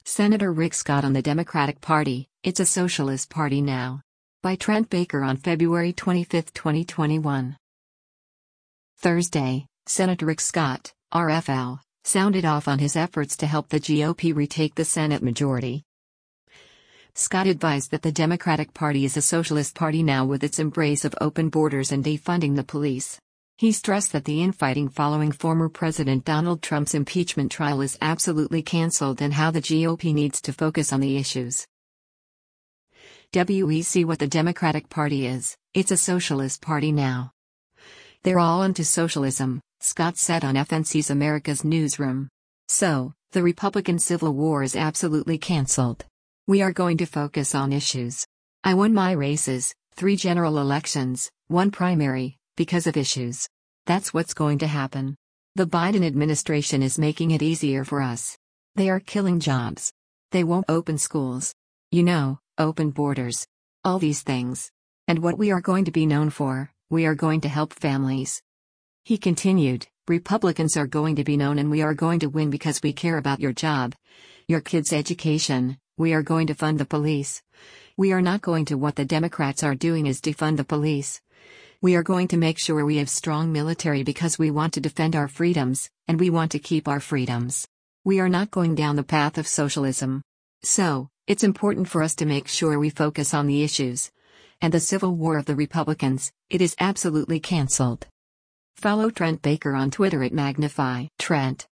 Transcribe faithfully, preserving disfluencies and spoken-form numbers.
Senator Rick Scott on the Democratic Party, It's a Socialist Party Now. By Trent Baker on February twenty-fifth, twenty twenty-one. Thursday, Senator Rick Scott, R F L, sounded off on his efforts to help the G O P retake the Senate majority. Scott advised that the Democratic Party is a socialist party now with its embrace of open borders and defunding the police. He stressed that the infighting following former President Donald Trump's impeachment trial is absolutely canceled and how the G O P needs to focus on the issues. We see what the Democratic Party is, it's a socialist party now. They're all into socialism, Scott said on F N C's America's Newsroom. So, the Republican Civil War is absolutely canceled. We are going to focus on issues. I won my races, three general elections, one primary, because of issues. That's what's going to happen. The Biden administration is making it easier for us. They are killing jobs. They won't open schools. You know, open borders. All these things. And what we are going to be known for, we are going to help families. He continued, Republicans are going to be known and we are going to win because we care about your job, your kids' education, we are going to fund the police. We are not going to what the Democrats are doing is defund the police. We are going to make sure we have strong military because we want to defend our freedoms, and we want to keep our freedoms. We are not going down the path of socialism. So, it's important for us to make sure we focus on the issues. And the Civil War of the Republicans, it is absolutely canceled. Follow Trent Baker on Twitter at Magnify Trent.